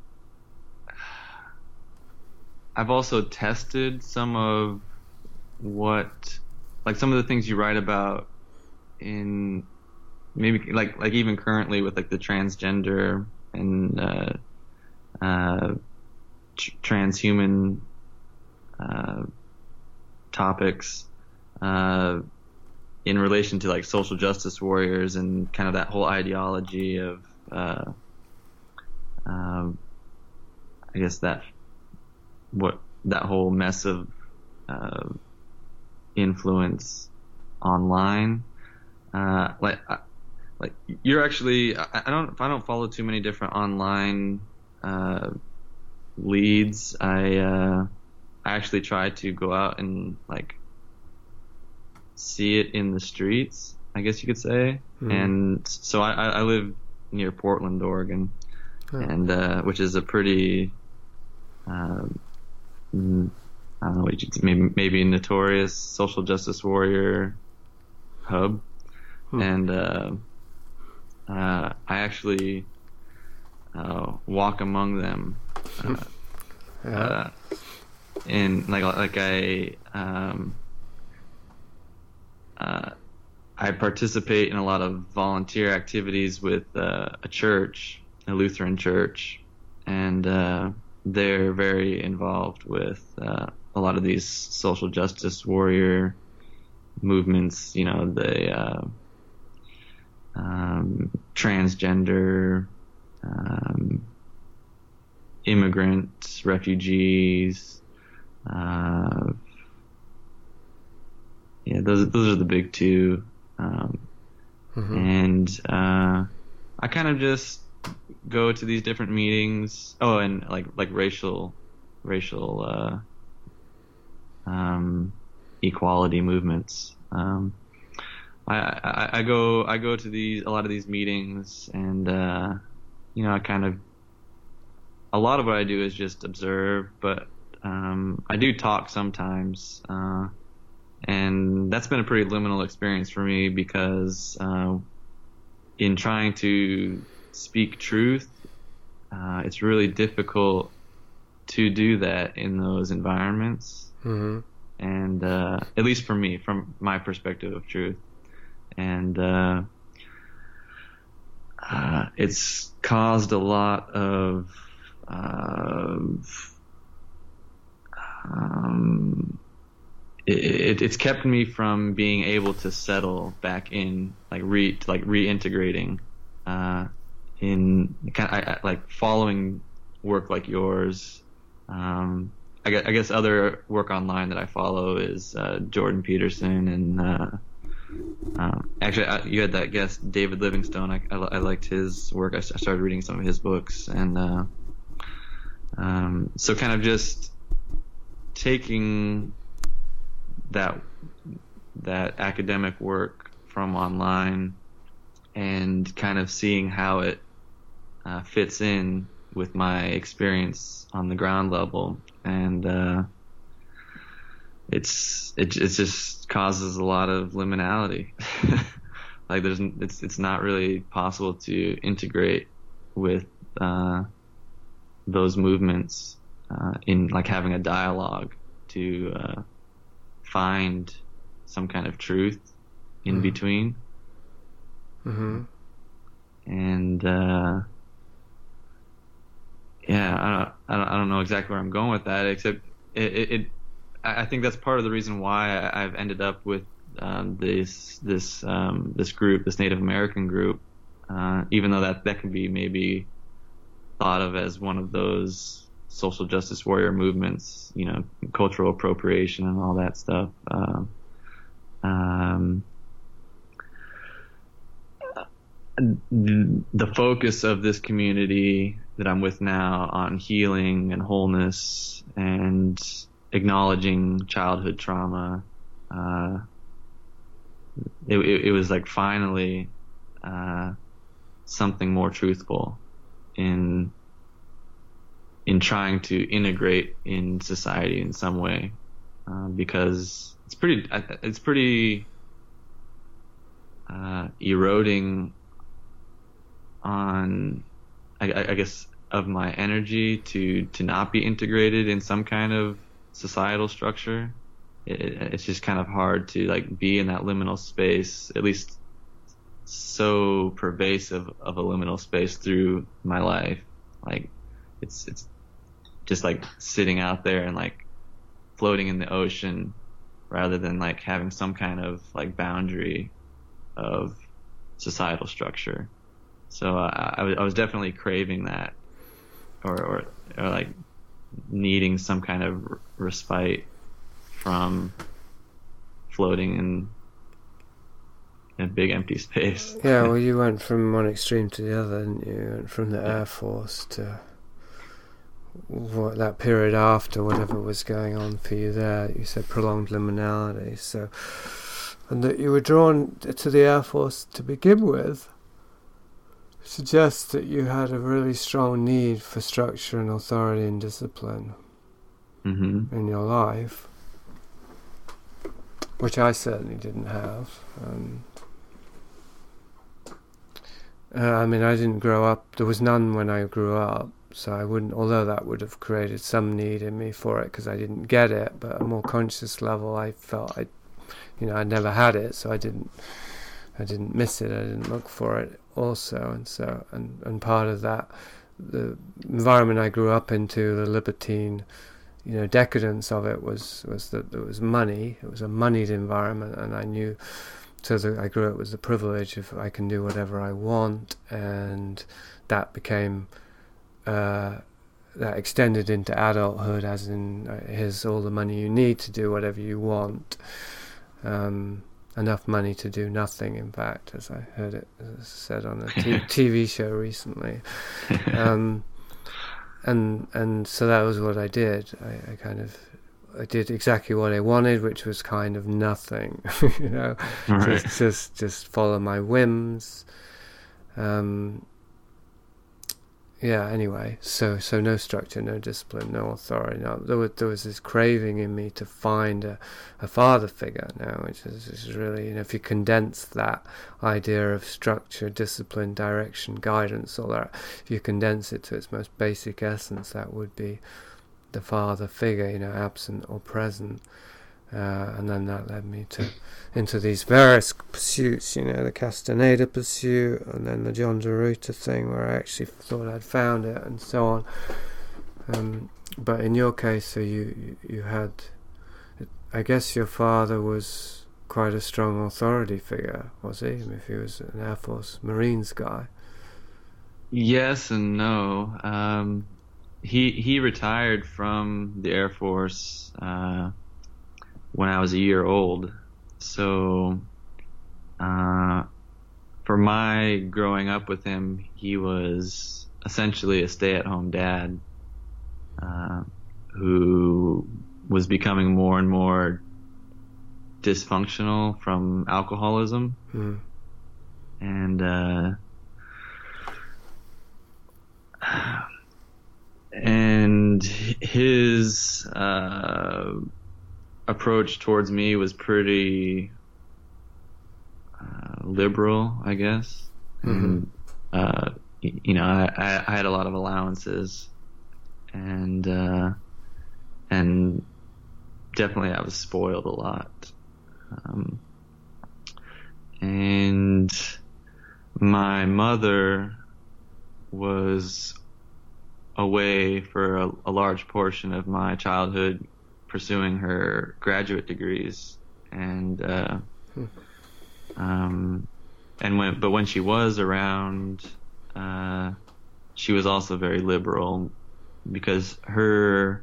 I've also tested some of what, like some of the things you write about in maybe like like even currently with like the transgender and uh, uh, tr- transhuman uh, topics uh, in relation to like social justice warriors and kind of that whole ideology of uh, um, I guess that what that whole mess of uh, influence online. Uh, like, I, like you're actually, I, I don't, I don't follow too many different online uh, leads. I, uh, I actually try to go out and like see it in the streets, I guess you could say. Mm. And so I, I live near Portland, Oregon, oh. and uh, which is a pretty, um, I don't know, maybe maybe a notorious social justice warrior hub. Hmm. And uh, uh, I actually uh, walk among them, uh, yeah. uh, and like like I um, uh, I participate in a lot of volunteer activities with uh, a church, a Lutheran church, and uh, they're very involved with uh, a lot of these social justice warrior movements. You know, the uh, um, transgender, um, immigrants, refugees. Uh, yeah, those those are the big two. Um, mm-hmm. And uh, I kind of just go to these different meetings. Oh, and like like racial racial uh, um, equality movements. Um, I, I I go I go to these a lot of these meetings, and uh, you know, I kind of a lot of what I do is just observe, but um, I do talk sometimes, uh, and that's been a pretty liminal experience for me, because uh, in trying to speak truth, uh, it's really difficult to do that in those environments. Mm-hmm. And uh, at least for me, from my perspective of truth, and uh, uh, it's caused a lot of uh, um, it, it's kept me from being able to settle back in, like re like reintegrating uh, in kind of, I, I, like following work like yours. Um, I guess, I guess other work online that I follow is uh, Jordan Peterson and uh, um, actually I, you had that guest David Livingstone. I, I, I liked his work. I, I started reading some of his books, and uh, um, so kind of just taking that that academic work from online and kind of seeing how it uh, fits in with my experience on the ground level, and uh, it's it, it just causes a lot of liminality. Like there's it's it's not really possible to integrate with uh, those movements uh, in like having a dialogue to uh, find some kind of truth in mm-hmm. between. Mm-hmm. And uh, yeah, I don't, I don't, I don't know exactly where I'm going with that, except it, it, it I think that's part of the reason why I've ended up with um, this, this, um, this group, this Native American group, uh, even though that, that can be maybe thought of as one of those social justice warrior movements, you know, cultural appropriation and all that stuff. Um, um, the focus of this community that I'm with now on healing and wholeness and acknowledging childhood trauma, uh, it, it, it was like finally uh, something more truthful in in trying to integrate in society in some way, uh, because it's pretty it's pretty uh, eroding on, I, I guess, of my energy to, to not be integrated in some kind of societal structure. It, it's just kind of hard to like be in that liminal space, at least so pervasive of a liminal space through my life. Like it's it's just like sitting out there and like floating in the ocean rather than like having some kind of like boundary of societal structure. So uh, I, was, I was definitely craving that, or, or or like needing some kind of respite from floating in, in a big empty space. Yeah, well, you went from one extreme to the other, didn't you? You went from the Air Force to what that period after whatever was going on for you there. You said prolonged liminality. So, and that you were drawn to the Air Force to begin with suggests that you had a really strong need for structure and authority and discipline mm-hmm. in your life, which I certainly didn't have. Um, uh, I mean, I didn't grow up, there was none when I grew up, so I wouldn't, although that would have created some need in me for it because I didn't get it, but at a more conscious level I felt I, you know, I'd never had it, so I didn't I didn't miss it, I didn't look for it also, and so and, and part of that, the environment I grew up into, the libertine, you know, decadence of it was was that there was money. It was a moneyed environment, and I knew, so that I grew up with the privilege of I can do whatever I want, and that became uh, that extended into adulthood, as in uh, here's all the money you need to do whatever you want. Um, enough money to do nothing, in fact, as I heard it said on a t- TV show recently. Um, and and so that was what I did. I, I kind of I did exactly what I wanted, which was kind of nothing, you know, right. just, just just follow my whims. Um, yeah. Anyway, so so no structure, no discipline, no authority. No, there was there was this craving in me to find a, a father figure now, which is, is really, you know, if you condense that idea of structure, discipline, direction, guidance, all that, if you condense it to its most basic essence, that would be the father figure, you know, absent or present. Uh, and then that led me to into these various pursuits, you know, the Castaneda pursuit, and then the John Deruta thing, where I actually thought I'd found it, and so on. Um, but in your case, so you you had, I guess your father was quite a strong authority figure, was he? I mean, if he was an Air Force Marines guy. Yes and no. Um, he he retired from the Air Force uh, when I was a year old. So uh, for my growing up with him, he was essentially a stay-at-home dad uh, who was becoming more and more dysfunctional from alcoholism. Mm. And uh, and his uh, approach towards me was pretty uh, liberal, I guess. Mm-hmm. And, uh, you know, I, I had a lot of allowances, and uh, and definitely I was spoiled a lot. Um, and my mother was away for a, a large portion of my childhood pursuing her graduate degrees, and uh, hmm. um, and when but when she was around, uh, she was also very liberal, because her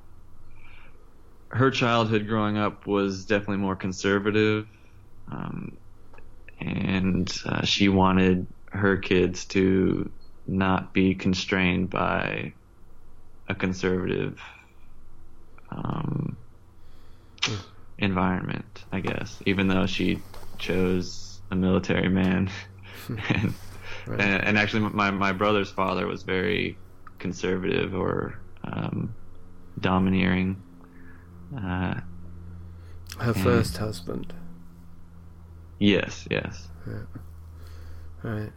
her childhood growing up was definitely more conservative, um, and uh, she wanted her kids to not be constrained by a conservative um, mm. environment, I guess, even though she chose a military man. and, Right. and and actually my, my brother's father was very conservative or um, domineering. Uh, Her first husband. Yes, yes. Yeah. Right.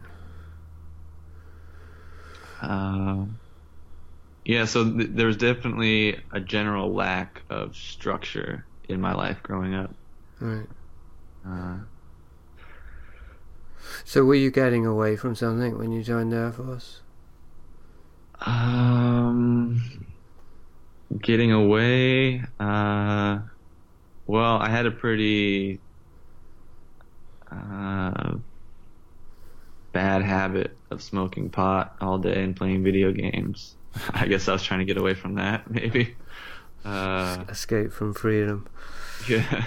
Um, yeah, so th- there was definitely a general lack of structure in my life growing up. Right. Uh, So were you getting away from something when you joined the Air Force? um, getting away, uh, well, I had a pretty uh, bad habit of smoking pot all day and playing video games. I guess I was trying to get away from that, maybe. Uh, Escape from freedom. yeah.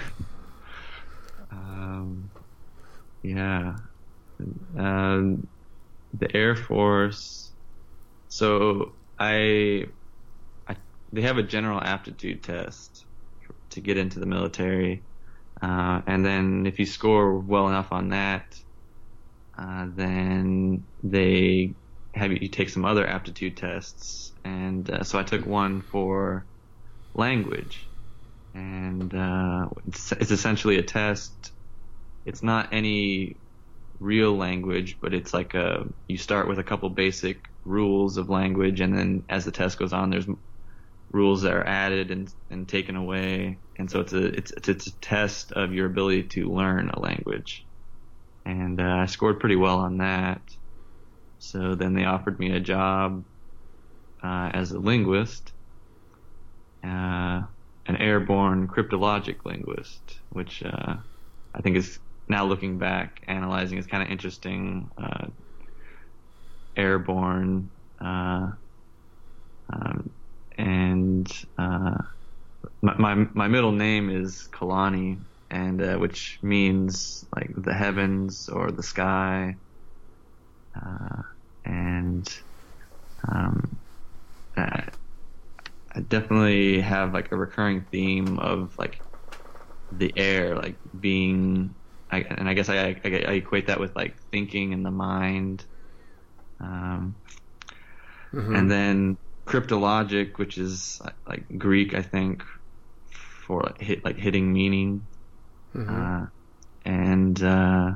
Um, yeah. Um, the Air Force. So I, I, they have a general aptitude test to get into the military, uh, and then if you score well enough on that, uh, then they have you take some other aptitude tests. And uh, so I took one for language, and uh, it's, it's essentially a test. It's not any real language, but it's like a you start with a couple basic rules of language, and then as the test goes on, there's rules that are added and, and taken away, and so it's a it's it's a test of your ability to learn a language. And uh, I scored pretty well on that. So then they offered me a job uh, as a linguist, uh, an airborne cryptologic linguist, which uh, I think is, now looking back, analyzing, is kind of interesting. Uh, airborne, uh, um, and uh, my, my my middle name is Kalani, and uh, which means like the heavens or the sky, uh, and um, I, I definitely have like a recurring theme of like the air, like being. I, and I guess I, I, I equate that with like thinking in the mind, um, Mm-hmm. and then cryptologic, which is like Greek, I think, for like, hit like hitting meaning, Mm-hmm. uh, and uh,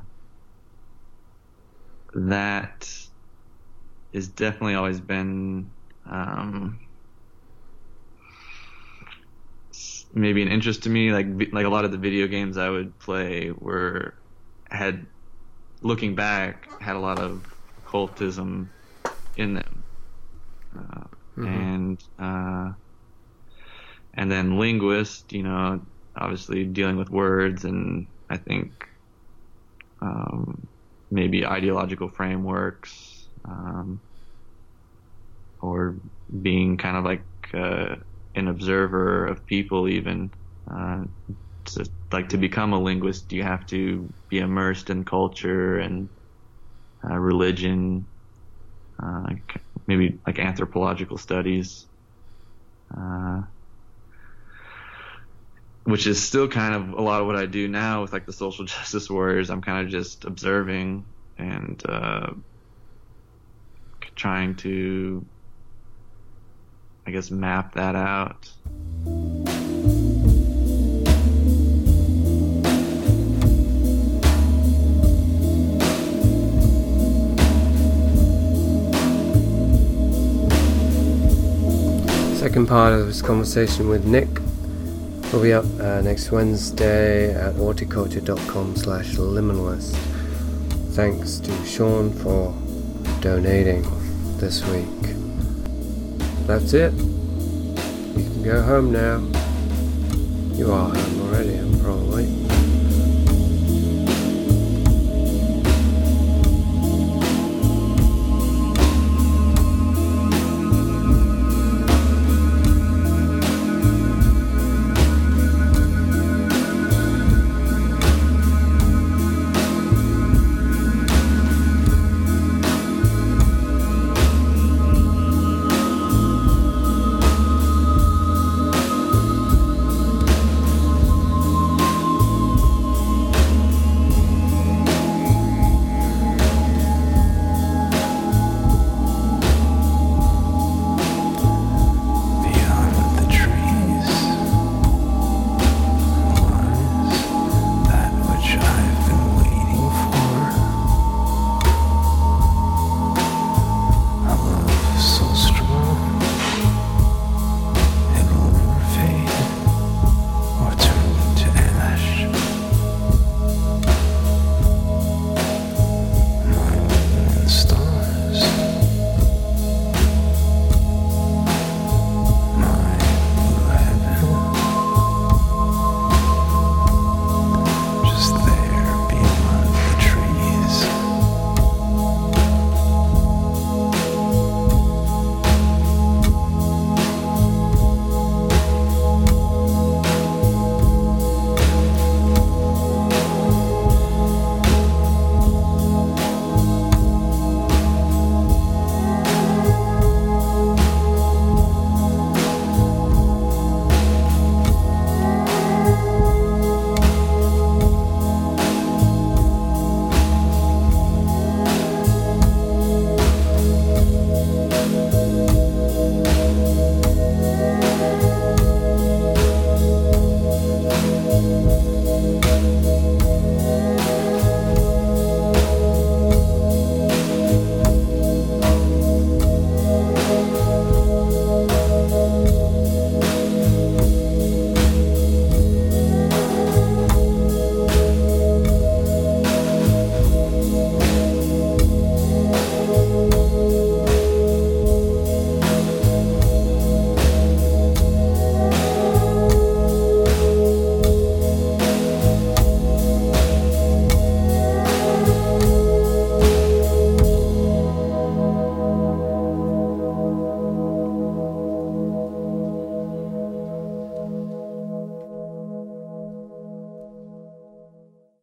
that is definitely always been um, maybe an interest to me. Like like a lot of the video games I would play were had, looking back, had a lot of occultism in them, uh, Mm-hmm. and uh, and then linguist, you know, obviously dealing with words, and I think um, maybe ideological frameworks, um, or being kind of like uh, an observer of people even. Uh, to, like to become a linguist, you have to be immersed in culture and uh, religion, uh, maybe like anthropological studies, uh, which is still kind of a lot of what I do now with like the social justice warriors. I'm kind of just observing and uh, trying to, I guess, map that out. Second part of this conversation with Nick will be up uh, next Wednesday at horticulture.com slash liminalist. Thanks to Sean for donating this week. That's it. You can go home now. You are home already, probably.